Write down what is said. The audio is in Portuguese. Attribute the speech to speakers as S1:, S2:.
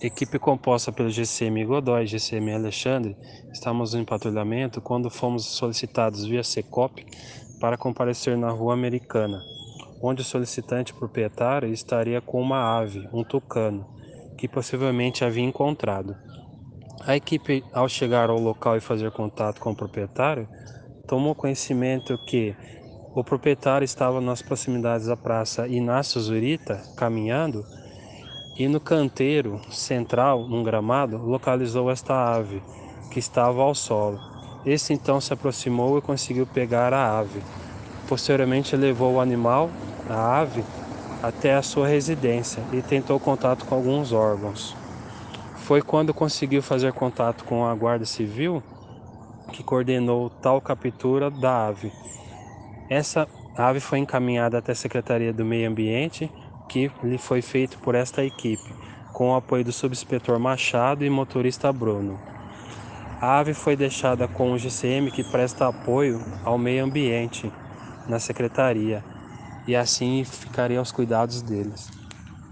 S1: Equipe composta pelo GCM Godoy e GCM Alexandre, estávamos em patrulhamento quando fomos solicitados via Secop para comparecer na Rua Americana, onde o solicitante proprietário estaria com uma ave, um tucano, que possivelmente havia encontrado. A equipe, ao chegar ao local e fazer contato com o proprietário, tomou conhecimento que o proprietário estava nas proximidades da Praça Inácio Zurita, caminhando, e no canteiro central, num gramado, localizou esta ave, que estava ao solo. Este então se aproximou e conseguiu pegar a ave. Posteriormente levou o animal, a ave, até a sua residência e tentou contato com alguns órgãos. Foi quando conseguiu fazer contato com a Guarda Civil que coordenou tal captura da ave. Essa ave foi encaminhada até a Secretaria do Meio Ambiente, que lhe foi feito por esta equipe, com o apoio do subinspetor Machado e motorista Bruno. A ave foi deixada com o GCM, que presta apoio ao meio ambiente na secretaria, e assim ficaria aos cuidados deles.